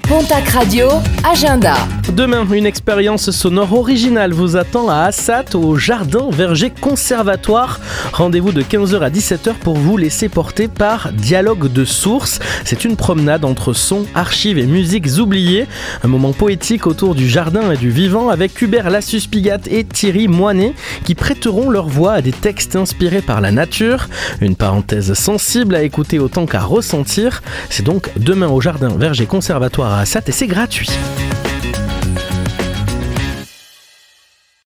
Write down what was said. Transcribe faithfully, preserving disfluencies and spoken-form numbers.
Pontac Radio, agenda. Demain, une expérience sonore originale vous attend à Assat, au Jardin Verger Conservatoire. Rendez-vous de quinze heures à dix-sept heures pour vous laisser porter par Dialogue de sources. C'est une promenade entre sons, archives et musiques oubliées. Un moment poétique autour du jardin et du vivant avec Hubert Lassus-Pigat et Thierry Moinet qui prêteront leur voix à des textes inspirés par la nature. Une parenthèse sensible à écouter autant qu'à ressentir. C'est donc demain au Jardin Verger Conservatoire à Assat et c'est gratuit.